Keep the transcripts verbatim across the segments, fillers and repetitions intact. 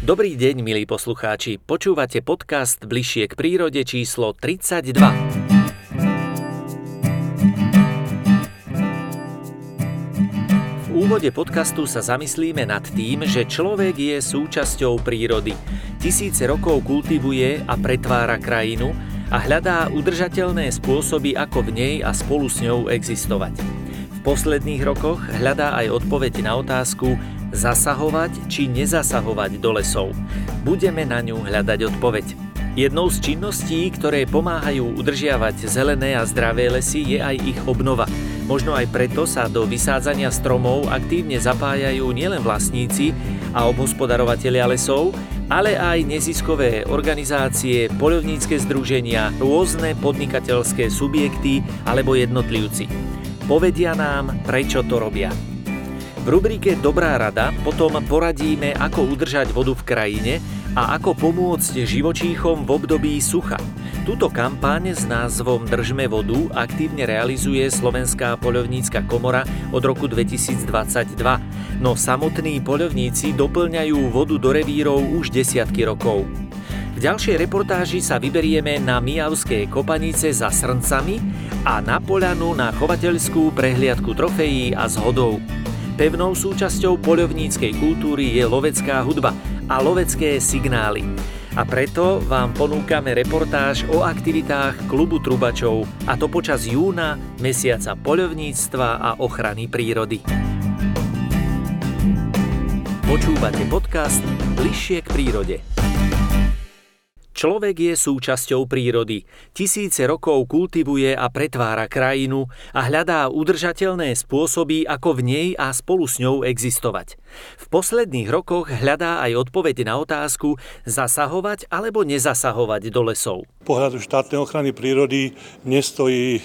Dobrý deň, milí poslucháči. Počúvate podcast Bližšie k prírode číslo tridsaťdva. V úvode podcastu sa zamyslíme nad tým, že človek je súčasťou prírody. Tisíce rokov kultivuje a pretvára krajinu a hľadá udržateľné spôsoby, ako v nej a spolu s ňou existovať. V posledných rokoch hľadá aj odpoveď na otázku zasahovať či nezasahovať do lesov. Budeme na ňu hľadať odpoveď. Jednou z činností, ktoré pomáhajú udržiavať zelené a zdravé lesy, je aj ich obnova. Možno aj preto sa do vysádzania stromov aktívne zapájajú nielen vlastníci a obhospodarovatelia lesov, ale aj neziskové organizácie, poľovnícke združenia, rôzne podnikateľské subjekty alebo jednotlivci. Povedia nám, prečo to robia. V rubrike Dobrá rada potom poradíme, ako udržať vodu v krajine a ako pomôcť živočíchom v období sucha. Túto kampaň s názvom Držme vodu aktívne realizuje Slovenská poľovnícka komora od roku dvetisícdvadsaťdva, no samotní poľovníci doplňajú vodu do revírov už desiatky rokov. V ďalšej reportáži sa vyberieme na Mijavské kopanice za srncami a na poľanu na chovateľskú prehliadku trofejí a zhodov. Pevnou súčasťou poľovníckej kultúry je lovecká hudba a lovecké signály. A preto vám ponúkame reportáž o aktivitách klubu trubačov, a to počas júna, mesiaca poľovníctva a ochrany prírody. Počúvate podcast Bližšie k prírode. Človek je súčasťou prírody. Tisíce rokov kultivuje a pretvára krajinu a hľadá udržateľné spôsoby, ako v nej a spolu s ňou existovať. V posledných rokoch hľadá aj odpoveď na otázku zasahovať alebo nezasahovať do lesov. Pohľadu štátnej ochrany prírody nestojí e,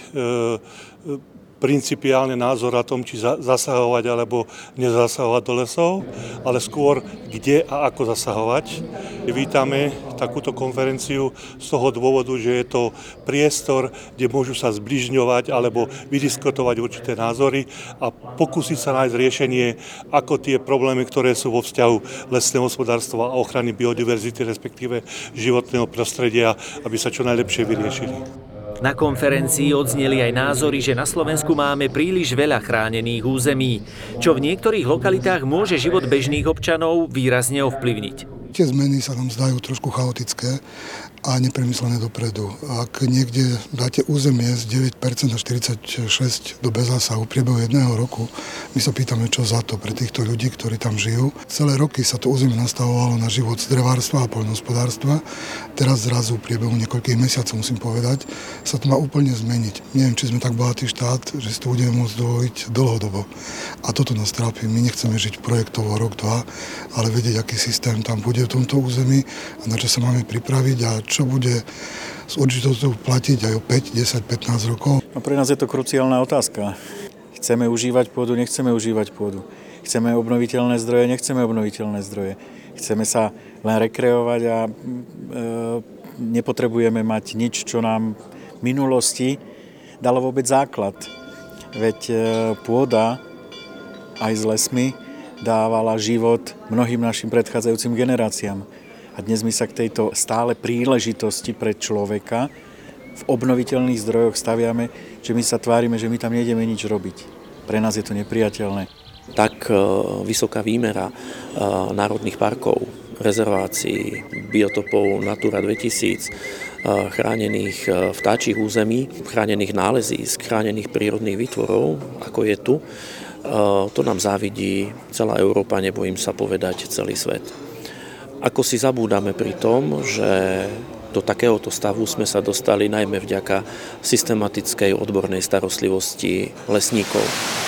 e, principiálne názor na tom, či zasahovať alebo nezasahovať do lesov, ale skôr kde a ako zasahovať. Vítame takúto konferenciu z toho dôvodu, že je to priestor, kde môžu sa zbližňovať alebo vydiskutovať určité názory a pokúsiť sa nájsť riešenie, ako tie problémy, ktoré sú vo vzťahu lesného hospodárstva a ochrany biodiverzity, respektíve životného prostredia, aby sa čo najlepšie vyriešili. Na konferencii odzneli aj názory, že na Slovensku máme príliš veľa chránených území, čo v niektorých lokalitách môže život bežných občanov výrazne ovplyvniť. Tie zmeny sa nám zdajú trošku chaotické a nepremyslené dopredu. Ak niekde dáte územie z deväť percent a štyridsaťšesť percent do bez zásahu v priebehu jedného roku, my sa pýtame, čo za to pre týchto ľudí, ktorí tam žijú. Celé roky sa to územie nastavovalo na život z drevárstva a poľnohospodárstva. Teraz zrazu v priebehu niekoľkých mesiacov, musím povedať, sa to má úplne zmeniť. Neviem, či sme tak bohatý štát, že si to budeme môcť dovoliť dlhodobo. A toto nás trápi. My nechceme žiť projektovo rok, dva, ale vedieť, aký systém tam bude v tomto území a na čo sa máme pripraviť a čo bude s určitosťou platiť aj o päť, desať, pätnásť rokov. No pre nás je to kruciálna otázka. Chceme užívať pôdu, nechceme užívať pôdu. Chceme obnoviteľné zdroje, nechceme obnoviteľné zdroje. Chceme sa len rekreovať a e, nepotrebujeme mať nič, čo nám v minulosti dalo vôbec základ. Veď e, pôda aj s lesmi dávala život mnohým našim predchádzajúcim generáciám. A dnes my sa k tejto stále príležitosti pre človeka v obnoviteľných zdrojoch staviame, že my sa tvárime, že my tam nejdeme nič robiť. Pre nás je to nepriateľné. Tak vysoká výmera národných parkov, rezervácií, biotopov Natura dvetisíc, chránených vtáčich území, chránených nálezísk, chránených prírodných výtvorov, ako je tu, to nám závidí celá Európa, nebojím sa povedať celý svet. Ako si zabúdame pri tom, že do takéhoto stavu sme sa dostali najmä vďaka systematickej odbornej starostlivosti lesníkov.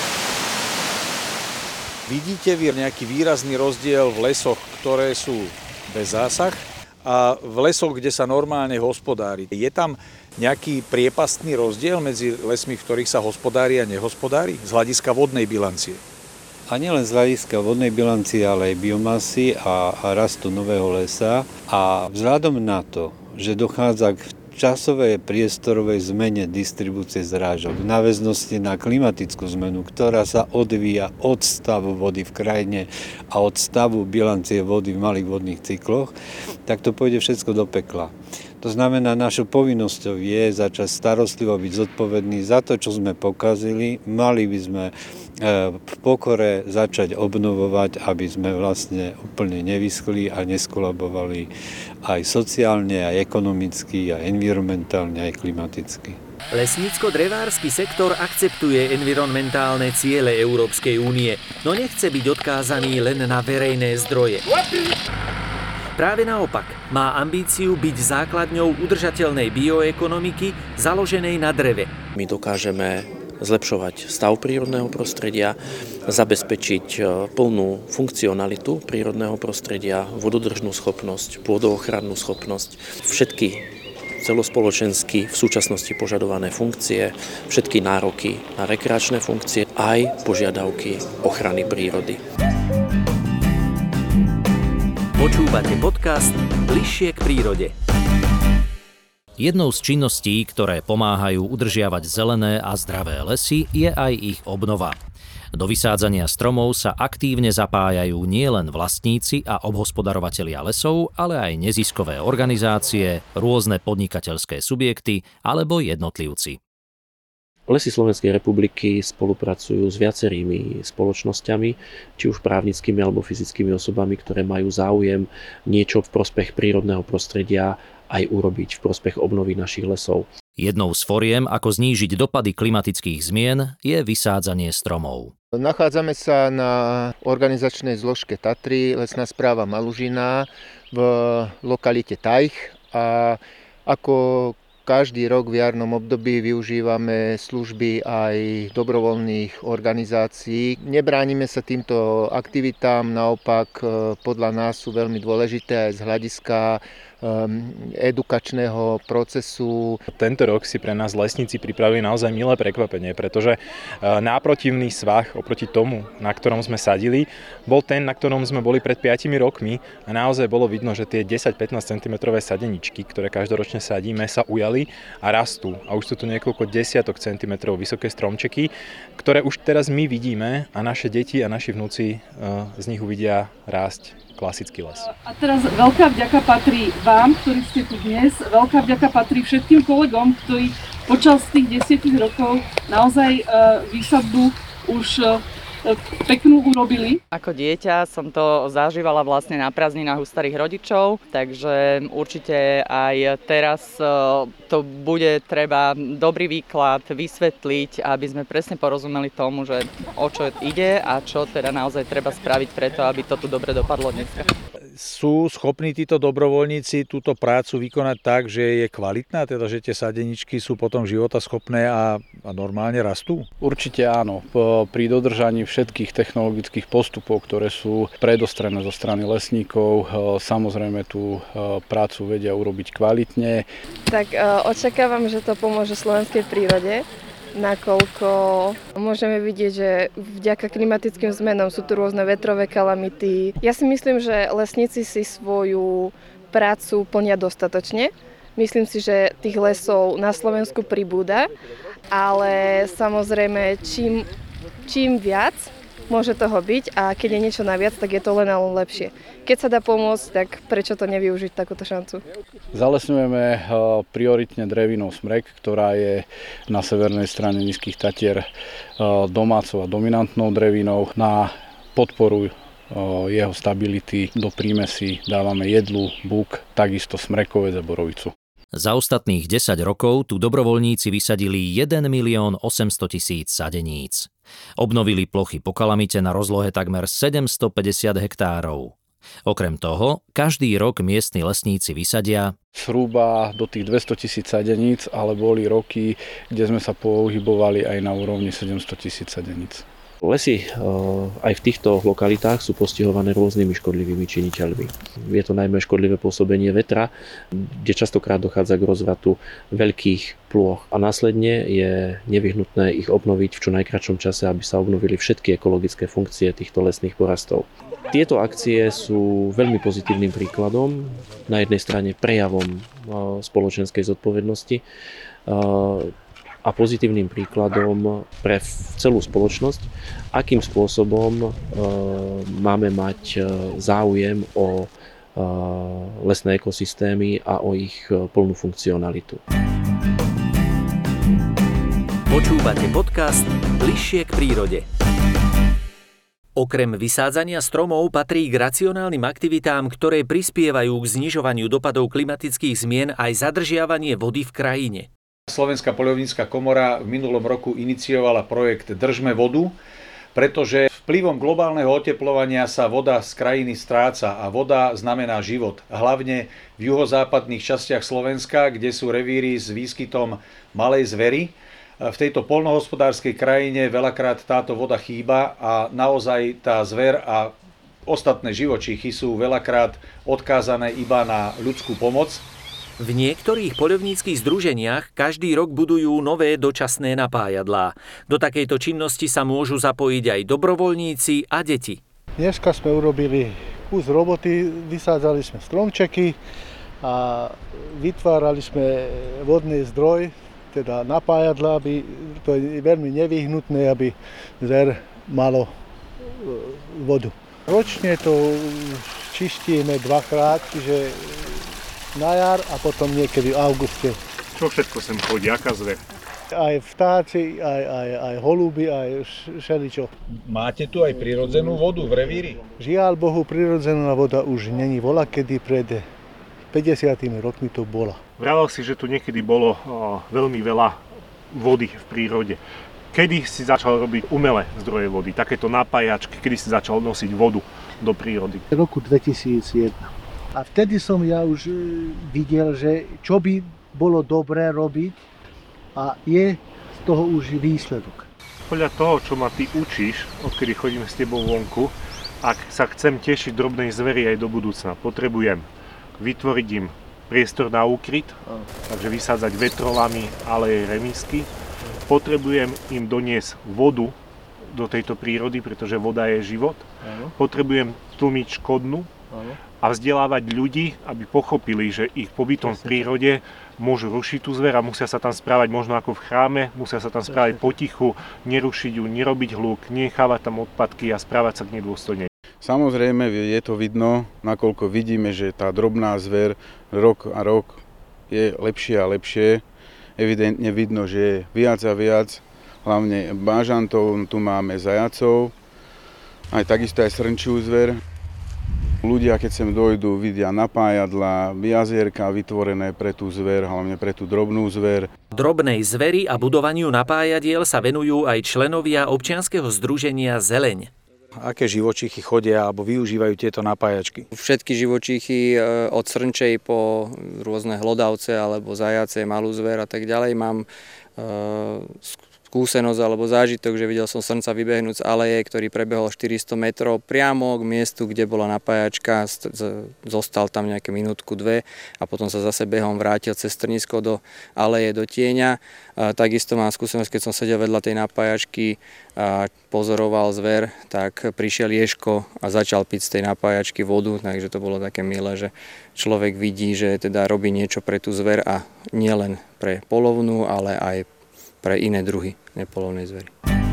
Vidíte vy nejaký výrazný rozdiel v lesoch, ktoré sú bez zásah a v lesoch, kde sa normálne hospodári? Je tam nejaký priepastný rozdiel medzi lesmi, v ktorých sa hospodári a nehospodári z hľadiska vodnej bilancie? A nielen z hľadiska vodnej bilancie, ale aj biomasy a, a rastu nového lesa. A vzhľadom na to, že dochádza k časovej priestorovej zmene distribúcie zrážok v náväznosti na klimatickú zmenu, ktorá sa odvíja od stavu vody v krajine a od stavu bilancie vody v malých vodných cykloch, tak to pôjde všetko do pekla. To znamená, našou povinnosťou je začať starostlivo byť zodpovedný za to, čo sme pokazili. Mali by sme v pokore začať obnovovať, aby sme vlastne úplne nevyschli a neskolabovali aj sociálne, aj ekonomicky, aj environmentálne, aj klimaticky. Lesnícko-drevársky sektor akceptuje environmentálne ciele Európskej únie, no nechce byť odkázaný len na verejné zdroje. Práve naopak, má ambíciu byť základňou udržateľnej bioekonomiky založenej na dreve. My dokážeme zlepšovať stav prírodného prostredia, zabezpečiť plnú funkcionalitu prírodného prostredia, vododržnú schopnosť, pôdoochrannú schopnosť, všetky celospoločensky v súčasnosti požadované funkcie, všetky nároky na rekreačné funkcie, aj požiadavky ochrany prírody. Počúvate podcast Bližšie k prírode. Jednou z činností, ktoré pomáhajú udržiavať zelené a zdravé lesy, je aj ich obnova. Do vysádzania stromov sa aktívne zapájajú nielen vlastníci a obhospodarovatelia lesov, ale aj neziskové organizácie, rôzne podnikateľské subjekty alebo jednotlivci. Lesy Slovenskej republiky spolupracujú s viacerými spoločnosťami, či už právnickými alebo fyzickými osobami, ktoré majú záujem niečo v prospech prírodného prostredia aj urobiť v prospech obnovy našich lesov. Jednou z foriem, ako znížiť dopady klimatických zmien, je vysádzanie stromov. Nachádzame sa na organizačnej zložke Tatry, lesná správa Malužina v lokalite Tajch a ako každý rok v jarnom období využívame služby aj dobrovoľných organizácií. Nebránime sa týmto aktivitám, naopak podľa nás sú veľmi dôležité aj z hľadiska edukačného procesu. Tento rok si pre nás lesníci pripravili naozaj milé prekvapenie, pretože náprotivný svah oproti tomu, na ktorom sme sadili, bol ten, na ktorom sme boli pred piatimi rokmi a naozaj bolo vidno, že tie desať až pätnásť centimetrov sadeničky, ktoré každoročne sadíme, sa ujali a rastú. A už sú tu niekoľko desiatok centimetrov vysoké stromčeky, ktoré už teraz my vidíme a naše deti a naši vnúci z nich uvidia rásť klasický les. A teraz veľká vďaka patrí vám, ktorí ste tu dnes, veľká vďaka patrí všetkým kolegom, ktorí počas tých desiatich rokov naozaj výsadbu už peknú urobili. Ako dieťa som to zažívala vlastne na prázdninách u starých rodičov, takže určite aj teraz to bude treba dobrý výklad vysvetliť, aby sme presne porozumeli tomu, že o čo ide a čo teda naozaj treba spraviť preto, aby to tu dobre dopadlo dneska. Sú schopní títo dobrovoľníci túto prácu vykonať tak, že je kvalitná, teda že tie sadeničky sú potom životaschopné a, a normálne rastú? Určite áno. Pri dodržaní všetkých technologických postupov, ktoré sú predostrené zo strany lesníkov, samozrejme tú prácu vedia urobiť kvalitne. Tak očakávam, že to pomôže slovenskej prírode, nakoľko môžeme vidieť, že vďaka klimatickým zmenám sú tu rôzne vetrové kalamity. Ja si myslím, že lesníci si svoju prácu plnia dostatočne. Myslím si, že tých lesov na Slovensku pribúda, ale samozrejme čím, čím viac môže toho byť a keď je niečo naviac, tak je to len a len lepšie. Keď sa dá pomôcť, tak prečo to nevyužiť takúto šancu? Zalesňujeme prioritne drevinou smrek, ktorá je na severnej strane Nízkych Tatier domácou a dominantnou drevinou. Na podporu jeho stability do prímesí dávame jedlu, buk, takisto smrekovec a borovicu. Za ostatných desať rokov tu dobrovoľníci vysadili jeden milión osemsto tisíc sadeníc. Obnovili plochy po kalamite na rozlohe takmer sedemstopäťdesiat hektárov. Okrem toho, každý rok miestni lesníci vysadia zhruba do tých dvesto tisíc sadeníc, ale boli roky, kde sme sa pohybovali aj na úrovni sedemsto tisíc sadeníc. Lesy aj v týchto lokalitách sú postihované rôznymi škodlivými činiteľmi. Je to najmä škodlivé pôsobenie vetra, kde častokrát dochádza k rozvratu veľkých plôch a následne je nevyhnutné ich obnoviť v čo najkratšom čase, aby sa obnovili všetky ekologické funkcie týchto lesných porastov. Tieto akcie sú veľmi pozitívnym príkladom, na jednej strane prejavom spoločenskej zodpovednosti a pozitívnym príkladom pre celú spoločnosť, akým spôsobom e, máme mať záujem o e, lesné ekosystémy a o ich plnú funkcionalitu. Počúvate podcast Bližšie k prírode. Okrem vysádzania stromov patrí k racionálnym aktivitám, ktoré prispievajú k znižovaniu dopadov klimatických zmien aj zadržiavanie vody v krajine. Slovenská poľovnícka komora v minulom roku iniciovala projekt Držme vodu, pretože vplyvom globálneho oteplovania sa voda z krajiny stráca a voda znamená život. Hlavne v juhozápadných častiach Slovenska, kde sú revíry s výskytom malej zvery. V tejto poľnohospodárskej krajine veľakrát táto voda chýba a naozaj tá zver a ostatné živočíchy sú veľakrát odkázané iba na ľudskú pomoc. V niektorých poľovníckych združeniach každý rok budujú nové dočasné napájadlá. Do takejto činnosti sa môžu zapojiť aj dobrovoľníci a deti. Dneska sme urobili kus roboty, vysádzali sme stromčeky a vytvárali sme vodný zdroj, teda napájadlá, aby to je veľmi nevyhnutné, aby zver malo vodu. Ročne to čistíme dvakrát, čiže na jar a potom niekedy v auguste. Čo všetko sem chodí, aká zver? Aj vtáci, aj, aj, aj holuby, aj všeličo. Máte tu aj prirodzenú vodu v revíri? Žiaľ Bohu, prirodzená voda už není. Bola, kedy pred päťdesiatimi rokmi to bola. Vravel si, že tu niekedy bolo o, veľmi veľa vody v prírode. Kedy si začal robiť umelé zdroje vody, takéto napájačky, kedy si začal nosiť vodu do prírody? V roku dvetisícjeden. A vtedy som ja už videl, že čo by bolo dobré robiť a je z toho už výsledok. Podľa toho, čo ma ty učíš, odkedy chodím s tebou vonku, ak sa chcem tešiť drobnej zveri aj do budúcna, potrebujem vytvoriť im priestor na úkryt, takže vysádzať vetrolami, ale aj remísky. Potrebujem im doniesť vodu do tejto prírody, pretože voda je život. Potrebujem tlmiť škodnú a vzdelávať ľudí, aby pochopili, že ich pobytom v prírode môžu rušiť tú zver a musia sa tam správať možno ako v chráme, musia sa tam správať potichu, nerušiť ju, nerobiť hluk, nechávať tam odpadky a správať sa k nej dôstojne. Samozrejme je to vidno, nakoľko vidíme, že tá drobná zver rok a rok je lepšie a lepšie. Evidentne vidno, že je viac a viac, hlavne bážantov, tu máme zajacov, aj takisto aj srnčiu zver. Ľudia, keď sem dojdú, vidia napájadlá, jazierka vytvorené pre tú zver, hlavne pre tú drobnú zver. Drobnej zveri a budovaniu napájadiel sa venujú aj členovia občianskeho združenia Zeleň. Aké živočíchy chodia alebo využívajú tieto napájačky? Všetky živočíchy od srnčej po rôzne hlodavce alebo zajace, malú zver a tak ďalej mám skúsenosť alebo zážitok, že videl som srnca vybehnúť z aleje, ktorý prebehol štyristo metrov priamo k miestu, kde bola napájačka, zostal tam nejaké minútku, dve a potom sa zase behom vrátil cez strnisko do aleje, do tieňa. A takisto mám skúsenosť, keď som sedel vedľa tej napájačky a pozoroval zver, tak prišiel ježko a začal piť z tej napájačky vodu, takže to bolo také milé, že človek vidí, že teda robí niečo pre tú zver a nielen pre polovnú, ale aj pre iné druhy nepolovnej zveri.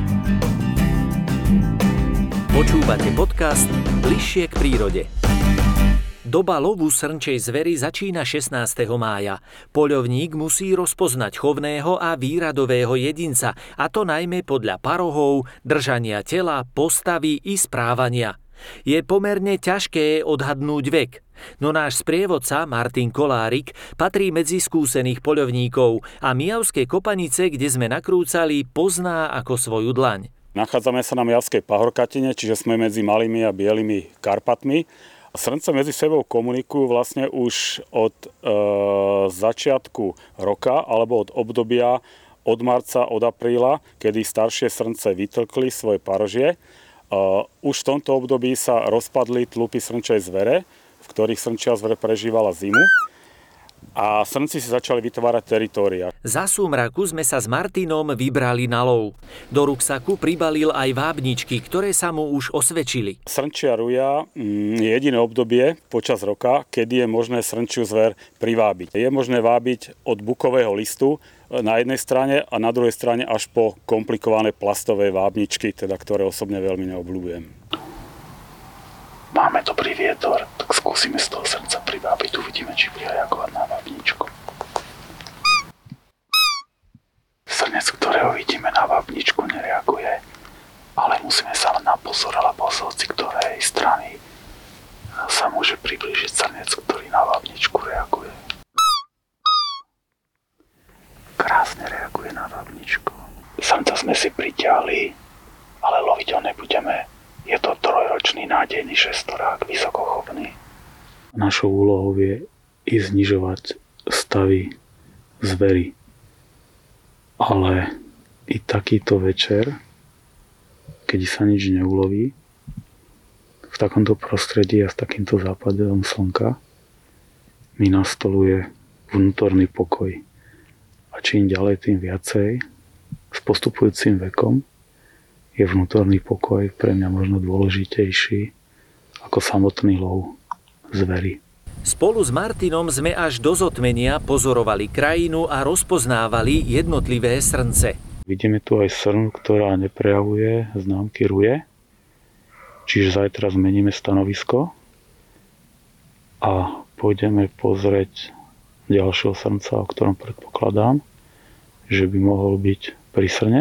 Počúvate podcast Bližšie k prírode. Doba lovu srnčej zvery začína šestnásteho mája. Poľovník musí rozpoznať chovného a výradového jedinca, a to najmä podľa parohov, držania tela, postavy i správania. Je pomerne ťažké odhadnúť vek, no náš sprievodca Martin Kolárik patrí medzi skúsených poľovníkov a Mijavské Kopanice, kde sme nakrúcali, pozná ako svoju dlaň. Nachádzame sa na Mijavskej pahorkatine, čiže sme medzi Malými a Bielými Karpatmi. Srnce medzi sebou komunikujú vlastne už od e, začiatku roka alebo od obdobia od marca, od apríla, kedy staršie srnce vytlkli svoje parožie. Už v tomto období sa rozpadli tlupy srnčej zvere, v ktorých srnčia zver prežívala zimu. A srnci si začali vytvárať teritória. Za súmraku sme sa s Martinom vybrali na lov. Do ruksaku pribalil aj vábničky, ktoré sa mu už osvedčili. Srnčia ruja je jediné obdobie počas roka, kedy je možné srnčiu zver privábiť. Je možné vábiť od bukového listu na jednej strane a na druhej strane až po komplikované plastové vábničky, teda ktoré osobne veľmi neobľúbujem. Máme dobrý vietor, tak skúsime z toho srnca privábiť, uvidíme, či bude reagovať na vábničku. Srnec, ktorého vidíme na vábničku, nereaguje, ale musíme sa na pozor, lebo z hoci ktorej strany sa môže priblížiť srnec, ktorý na vábničku reaguje. Krásne reaguje na vábničku. Srnca sme si priťahli, ale loviť ho nebudeme. Je to trojročný nádejný šestorák, vysokochopný. Našou úlohou je i znižovať stavy zvery. Ale i takýto večer, keď sa nič neuloví, v takomto prostredí a s takýmto západom slnka mi nastoluje vnútorný pokoj. A čím ďalej, tým viacej s postupujúcim vekom je vnútorný pokoj pre mňa možno dôležitejší ako samotný lov zvery. Spolu s Martinom sme až do zotmenia pozorovali krajinu a rozpoznávali jednotlivé srnce. Vidíme tu aj srn, ktorá neprejavuje známky ruje, čiže zajtra zmeníme stanovisko a pôjdeme pozrieť ďalšieho srnca, o ktorom predpokladám, že by mohol byť pri srne.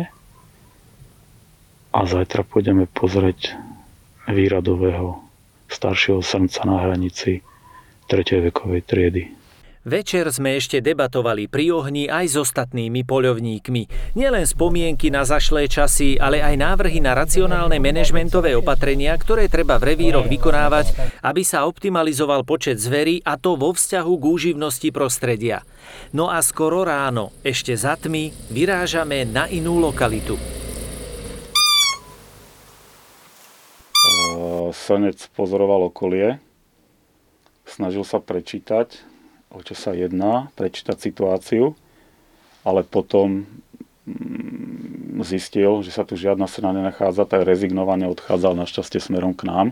A zajtra pôjdeme pozrieť výradového staršieho srnca na hranici tretej vekovej triedy. Večer sme ešte debatovali pri ohni aj s ostatnými poľovníkmi. Nielen spomienky na zašlé časy, ale aj návrhy na racionálne manažmentové opatrenia, ktoré treba v revíroch vykonávať, aby sa optimalizoval počet zverí, a to vo vzťahu k úživnosti prostredia. No a skoro ráno, ešte za tmy, vyrážame na inú lokalitu. Srnec pozoroval okolie, snažil sa prečítať, o čo sa jedná, prečítať situáciu, ale potom zistil, že sa tu žiadna srna nenachádza, tak rezignovane odchádzal našťastie smerom k nám.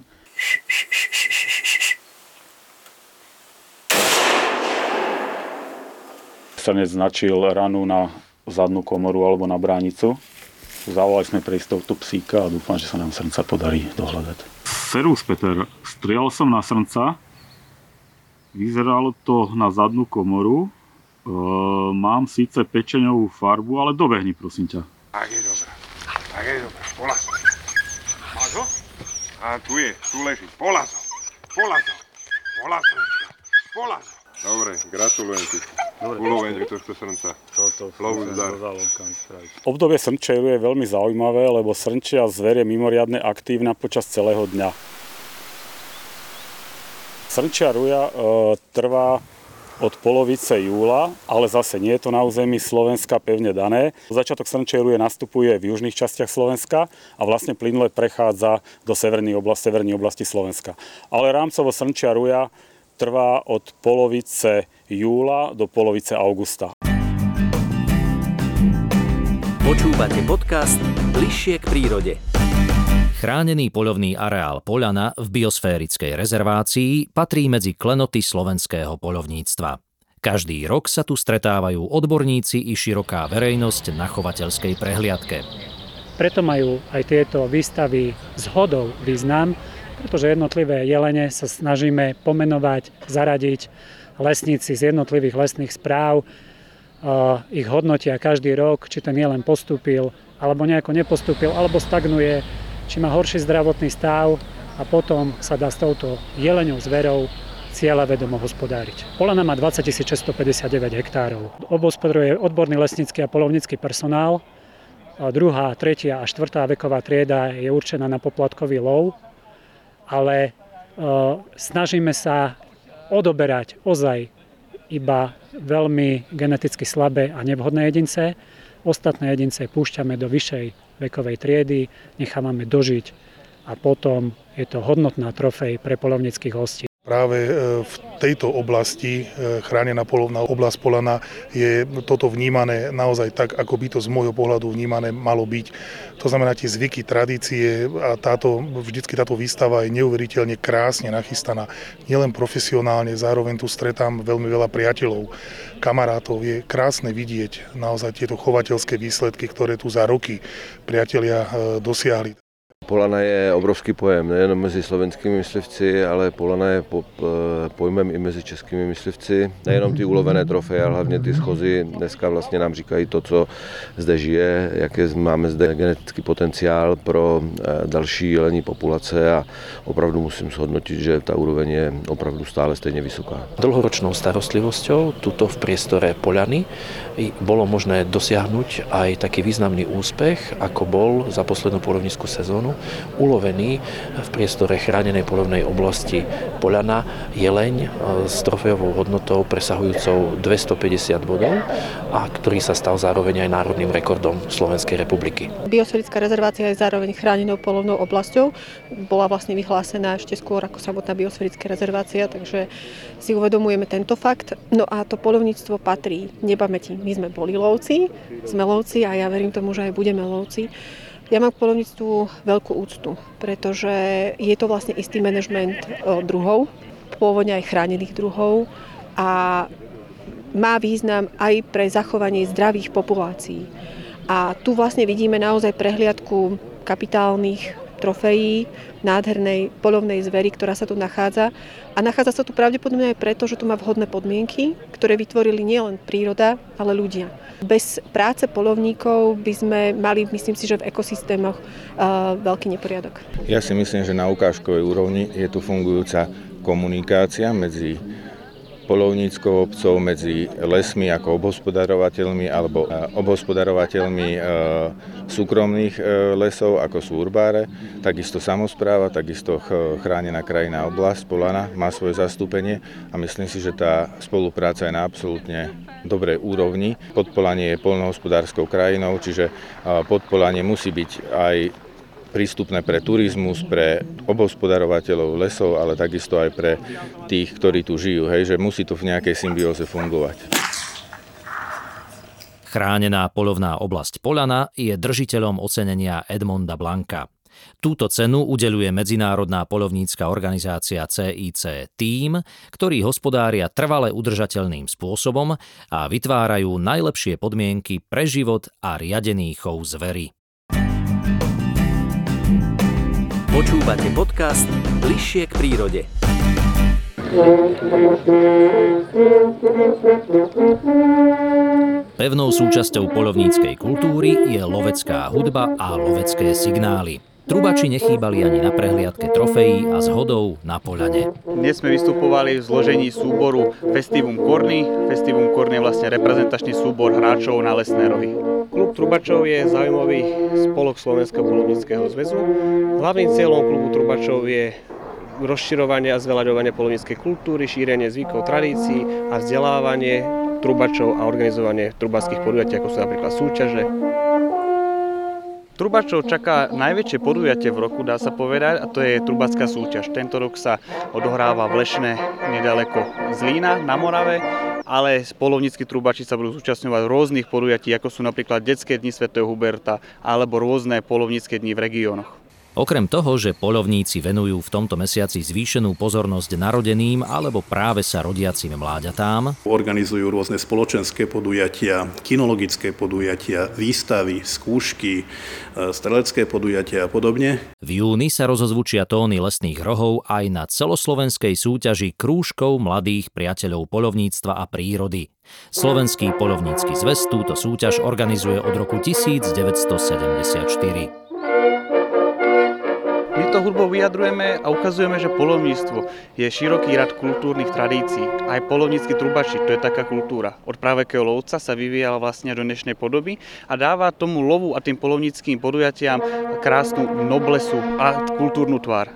Srnec značil ranu na zadnú komoru alebo na bránicu. Zavolali sme pre istotu psíka a dúfam, že sa nám srnca podarí dohľadať. Servus, Peter. Strieľal som na srnca. Vyzeralo to na zadnú komoru. E, mám síce pečeňovú farbu, ale dobehni, prosím ťa. Tak je dobré. Tak je dobré. Polaz ho. Máš ho? A tu je, tu leží. Polaz ho. Polaz ho. Polaz ho. Polaz ho. Dobre, gratulujem ti. Ulovenie tohto srnca. Lovu zdar. Obdobie srnčej ruje je veľmi zaujímavé, lebo srnčia zver je mimoriadne aktívna počas celého dňa. Srnčia ruja e, trvá od polovice júla, ale zase nie je to na území Slovenska pevne dané. Začiatok srnčej ruje nastupuje v južných častiach Slovenska a vlastne plynule prechádza do severnej oblasti, severnej oblasti Slovenska. Ale rámcovo srnčia ruja trvá od polovice júla do polovice augusta. Počúvate podcast Bližšie k prírode. Chránený poľovný areál Poľana v biosférickej rezervácii patrí medzi klenoty slovenského poľovníctva. Každý rok sa tu stretávajú odborníci i široká verejnosť na chovateľskej prehliadke. Preto majú aj tieto výstavy zhodou význam, pretože jednotlivé jelene sa snažíme pomenovať, zaradiť. Lesníci z jednotlivých lesných správ uh, ich hodnotia každý rok, či ten jelen postúpil, alebo nejako nepostúpil, alebo stagnuje, či má horší zdravotný stav, a potom sa dá s touto jeleňou zverou cieľavedomo hospodáriť. Poľana má dvadsaťtisíc šesťstopäťdesiatdeväť hektárov. Obospodaruje odborný lesnícky a poľovnícky personál. A druhá, tretia a štvrtá veková trieda je určená na poplatkový lov, ale e, snažíme sa odoberať ozaj iba veľmi geneticky slabé a nevhodné jedince Ostatné jedince púšťame do vyššej vekovej triedy, nechávame dožiť a potom je to hodnotná trofej pre poľovníckych hostí. Práve v tejto oblasti, chránená poľovná oblasť Polana, je toto vnímané naozaj tak, ako by to z môjho pohľadu vnímané malo byť. To znamená tie zvyky, tradície a táto, vždycky táto výstava je neuveriteľne krásne nachystaná. Nielen profesionálne, zároveň tu stretám veľmi veľa priateľov, kamarátov. Je krásne vidieť naozaj tieto chovateľské výsledky, ktoré tu za roky priatelia dosiahli. Polana je obrovský pojem, nejen mezi slovenskými myslivci, ale Polana je pojmem i mezi českými myslivci. Nejenom ty ulovené trofeje, ale hlavně ty schozy dneska vlastně nám říkají to, co zde žije, jaké máme zde genetický potenciál pro další jelení populace a opravdu musím zhodnotiť, že tá úroveň je opravdu stále stejne vysoká. Dlhoročnou starostlivosťou tuto v priestore Poľany bolo možné dosiahnuť aj taký významný úspech, ako bol za poslednú poľovnícku sezónu ulovený v priestore chránenej poľovnej oblasti Poľana jeleň s trofejovou hodnotou presahujúcou dvestopäťdesiat bodov a ktorý sa stal zároveň aj národným rekordom Slovenskej republiky. Biosférická rezervácia je zároveň chránenou poľovnou oblasťou. Bola vlastne vyhlásená ešte skôr ako samotná biosférická rezervácia, takže si uvedomujeme tento fakt. No a to poľovníctvo patrí nepamäti. My sme boli lovci, sme lovci a ja verím tomu, že aj budeme lovci. Ja mám k poľovníctvu veľkú úctu, pretože je to vlastne istý manažment druhov, pôvodne aj chránených druhov a má význam aj pre zachovanie zdravých populácií. A tu vlastne vidíme naozaj prehliadku kapitálnych trofejí, nádhernej poľovnej zvery, ktorá sa tu nachádza. A nachádza sa tu pravdepodobne aj preto, že tu má vhodné podmienky, ktoré vytvorili nielen príroda, ale ľudia. Bez práce poľovníkov by sme mali, myslím si, že v ekosystémoch uh, veľký neporiadok. Ja si myslím, že na ukážkovej úrovni je tu fungujúca komunikácia medzi poľovníckou obcov, medzi lesmi ako obhospodarovateľmi alebo obhospodarovateľmi súkromných lesov ako sú urbáre, takisto samospráva, takisto chránená krajinná oblasť Polana má svoje zastúpenie a myslím si, že tá spolupráca je na absolútne dobrej úrovni. Podpolanie je poľnohospodárskou krajinou, čiže Podpolanie musí byť aj prístupné pre turizmus, pre obhospodarovateľov lesov, ale takisto aj pre tých, ktorí tu žijú, hej, že musí to v nejakej symbióze fungovať. Chránená poľovná oblasť Poľana je držiteľom ocenenia Edmonda Blanka. Túto cenu udeľuje Medzinárodná poľovnícka organizácia C I C tým, ktorí hospodária trvale udržateľným spôsobom a vytvárajú najlepšie podmienky pre život a riadený chov zvery. Počúvate podcast Bližšie k prírode. Pevnou súčasťou poľovníckej kultúry je lovecká hudba a lovecké signály. Trubači nechýbali ani na prehliadke trofejí a zhodov na Poľane. Dnes sme vystupovali v zložení súboru Festivum Korny. Festivum Korny je vlastne reprezentačný súbor hráčov na lesné rohy. Klub Trubačov je zaujímavý spolok Slovenského poľovníckeho zväzu. Hlavným cieľom klubu Trubačov je rozširovanie a zveľaďovanie poľovníckej kultúry, šírenie zvykov, tradícií a vzdelávanie trubačov a organizovanie trubačských podujatí, ako sú napríklad súťaže. Trubačov čaká najväčšie podujatie v roku, dá sa povedať, a to je trubačská súťaž. Tento rok sa odohráva v Lešné, nedaleko Zlína na Morave, ale poľovnícki trubači sa budú zúčastňovať rôznych podujatí, ako sú napríklad detské dni svätého Huberta alebo rôzne poľovnícke dni v regiónoch. Okrem toho, že poľovníci venujú v tomto mesiaci zvýšenú pozornosť narodeným alebo práve sa rodiacim mláďatám, organizujú rôzne spoločenské podujatia, kinologické podujatia, výstavy, skúšky, strelecké podujatia a podobne. V júni sa rozozvučia tóny lesných rohov aj na celoslovenskej súťaži krúžkov mladých priateľov poľovníctva a prírody. Slovenský poľovnícky zväz túto súťaž organizuje od roku devätnásťstosedemdesiatštyri. My to hudbou vyjadrujeme a ukazujeme, že poľovníctvo je široký rad kultúrnych tradícií. Aj poľovnícki trubači, to je taká kultúra. Od právekého lovca sa vyvíjala vlastne do dnešnej podoby a dáva tomu lovu a tým poľovníckým podujatiam krásnu noblesu a kultúrnu tvár.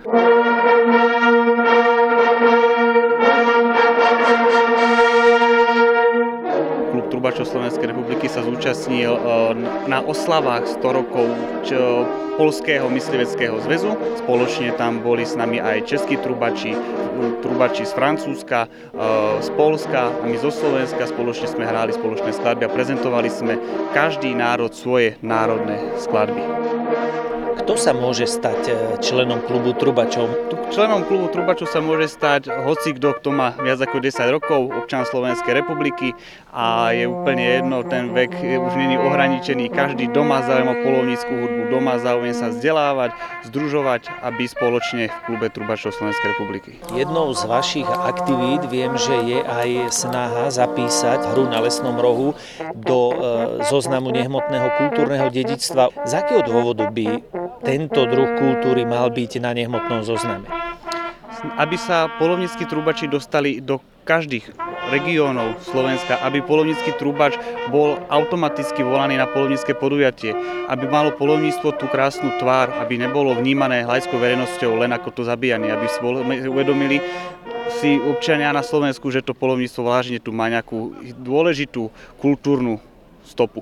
trubačov Slovenskej republiky sa zúčastnil na oslavách sto rokov Poľského mysliveckého zväzu. Spoločne tam boli s nami aj českí trubači, trubači z Francúzska, z Poľska a my zo Slovenska. Spoločne sme hrali spoločné skladby a prezentovali sme každý národ svoje národné skladby. Kto sa môže stať členom klubu trubačov? Členom klubu trubačov sa môže stať hocikto, kto má viac ako desať rokov, občan Slovenskej republiky a je úplne jedno, ten vek už nie je ohraničený. Každý doma záujem o poľovnícku hudbu, doma záujem sa vzdelávať, združovať a byť spoločne v klube trubačov Slovenskej republiky. Jednou z vašich aktivít viem, že je aj snaha zapísať hru na Lesnom rohu do e, zoznamu nehmotného kultúrneho dedičstva. Z akého dôvodu by tento druh kultúry mal byť na nehmotnom zozname? Aby sa poľovnícki trubači dostali do každých regiónov Slovenska, aby poľovnícky trubač bol automaticky volaný na poľovnícke podujatie, aby malo poľovníctvo tú krásnu tvár, aby nebolo vnímané laickou verejnosťou len ako to zabíjanie, aby si uvedomili si občania na Slovensku, že to poľovníctvo vážne tu má nejakú dôležitú kultúrnu stopu.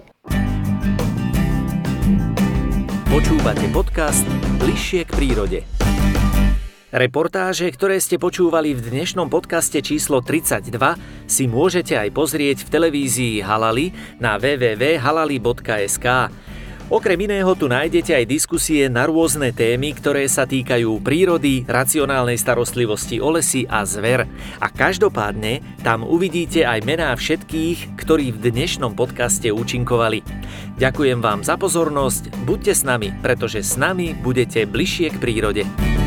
Počúvate podcast Bližšie k prírode. Reportáže, ktoré ste počúvali v dnešnom podcaste číslo tridsaťdva, si môžete aj pozrieť v televízii Halali na w w w bodka halali bodka es ka. Okrem iného tu nájdete aj diskusie na rôzne témy, ktoré sa týkajú prírody, racionálnej starostlivosti o lesy a zver. A každopádne tam uvidíte aj mená všetkých, ktorí v dnešnom podcaste účinkovali. Ďakujem vám za pozornosť, buďte s nami, pretože s nami budete bližšie k prírode.